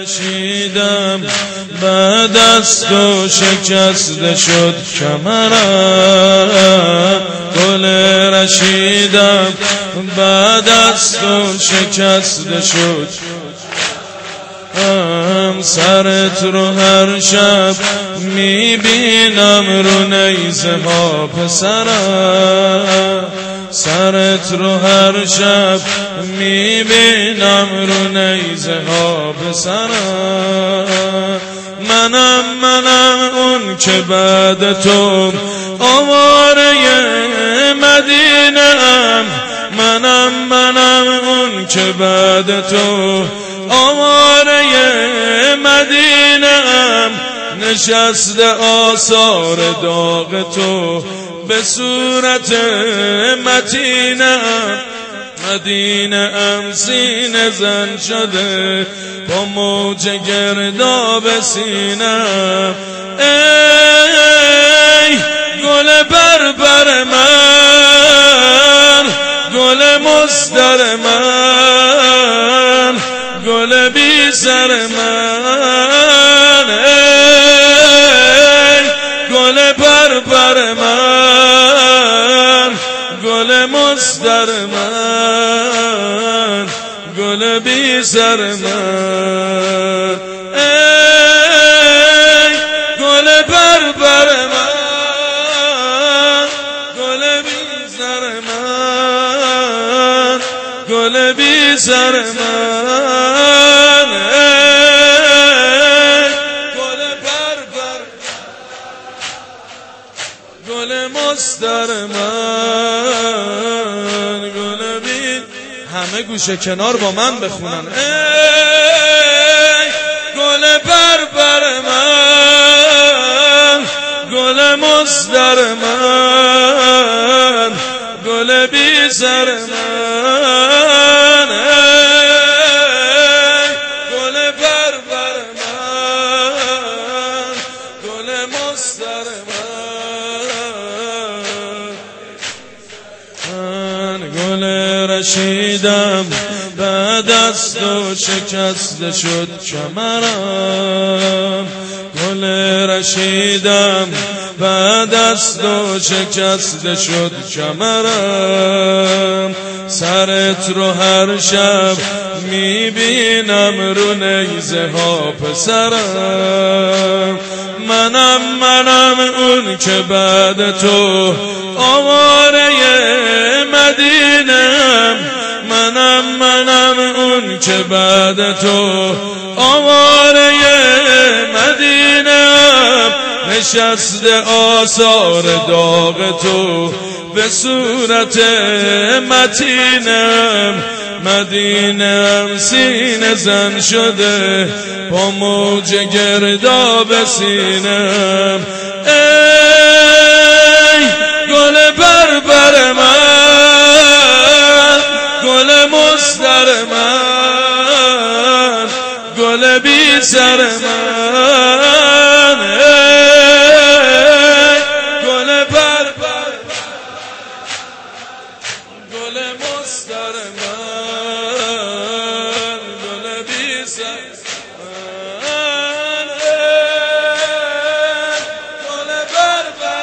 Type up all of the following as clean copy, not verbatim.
رشیدم بعد از تو شکسته شد کمرم. گل رشیدم بعد از تو شکسته شد. سرت رو هر شب میبینم رو نیزه ها پسرم. سرت رو هر شب میبینم رو نیزه ها پسرم. منم اون که بعد تو آواره مدینه‌ام. منم اون که بعد تو آواره مدینه‌ام. نشسته آثار داغ تو به صورت متینه‌ام. مدینه‌ام سینه زن شده با موج گرداب سینه‌ام. ای گل بربر من، گل مصدر من، گل بی سر من. ای گل بربر من، گل مصدر من، گل بی سر من. ای گل بربر من، گل بی سر من، گل بی سر من. گل بربر، گل مصدر من، گل بی. همه گوشه کنار با من بخونن. ای گل بربر من، گل مصدر من، گل بی سر من. ای گل بربر من، گل مصدر من. گل رشیدم بعد از تو شکسته شد کمرم. گل رشیدم بعد از تو شکسته شد کمرم. سرت رو هر شب میبینم رو نیزه ها پسرم. منم اون که بعد تو آواره مدینه‌ام. منم اون که بعد تو آواره مدینه‌ام. نشسته آثار داغ تو به صورت متینه‌ام. مدینه‌ام سینه زن شده با موج گرداب سینه‌ام. ای گل بربر من، گل مصدر من، گل بی سر من. ای گل بربر، گل مصدر من، گل بی سر من. گل بربر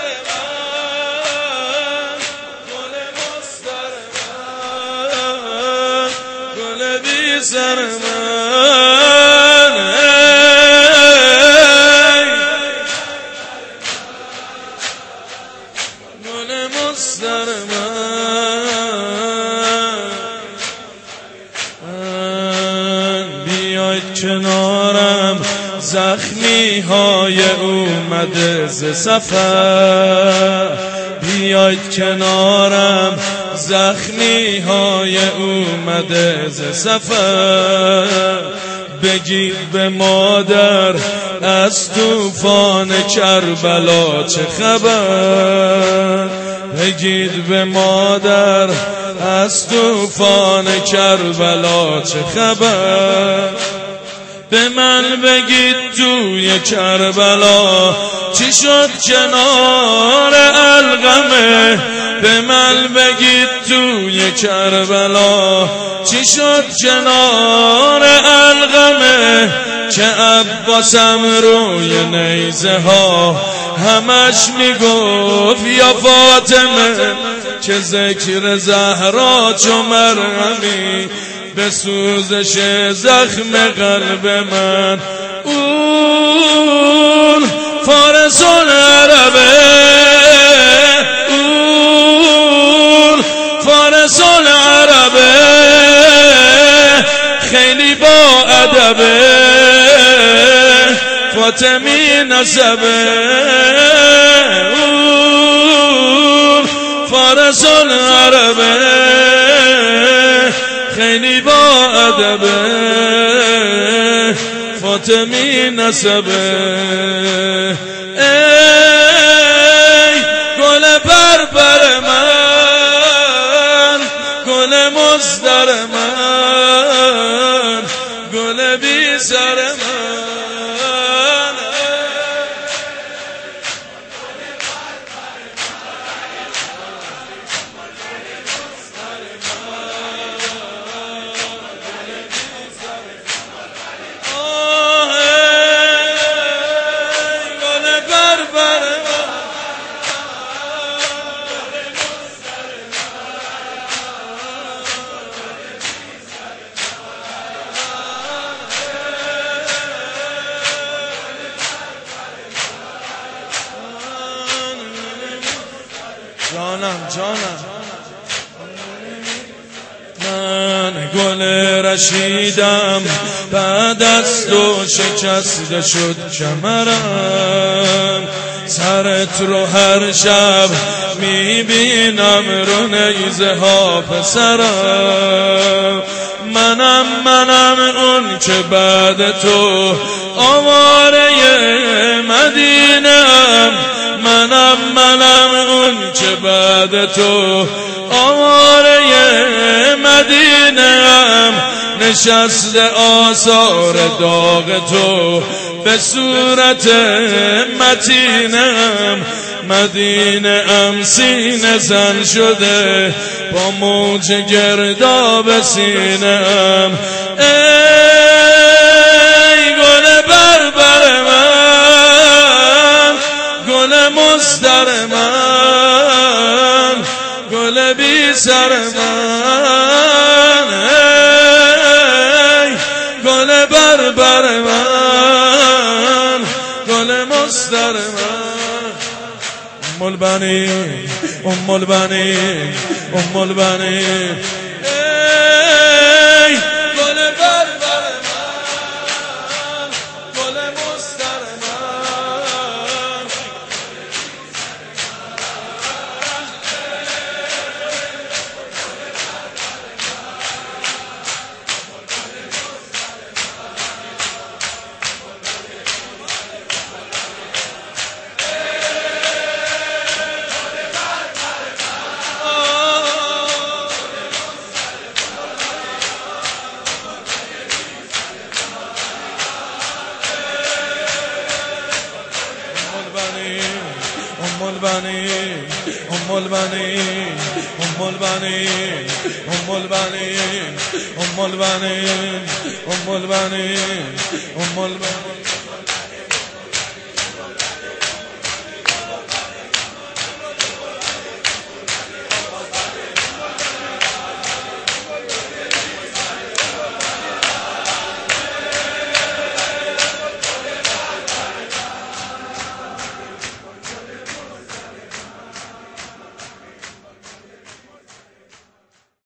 من، گل مصدر من، گل بی سر من. گل مصدر من. بیاید کنارم زخمی های اومده ز سفر. بیاید کنارم زخمی های اومده ز سفر. بگید به مادر از طوفان کربلا چه خبر. بگید به مادر از طوفان کربلا چه خبر. به من بگید توی کربلا چی شد کنار القمه. به من بگید توی کربلا چی شد کنار القمه. که عباسم روی نیزه ها همش میگفت یا فاطمه که ذکر زهرا چو مرهمی به سوزش زخم قلب من. اون فارس العربه، اون فارس العربه، خیلی با ادبه، فاطمی نسبه. اون فارس العربه، خیلی با ادبه، فاطمی نسبه. ای گل بربر من، گل مزدر من، گل بی سر من. جانم من گل رشیدم، بعد از تو شکسته شد کمرم. سرت رو هر شب میبینم رو نیزه ها پسرم. منم اون که بعد تو آواره مدینم. منم اون که بعد تو آواره مدینم. نشسته آثار داغ تو به صورت متینم. مدینه ام سینه زن شده با موج گرداب سینم. ای گل بربر من، گل مزدر من، گل بی سر من. ای گل بربر من، گل مزدر من. ام البنین، ام البنین، ام البنین. ای گل بربر من، گل مزدر من. ام البنین، ام البنین، ام البنین، ام البنین، ام البنین، ام البنین، ام البنین.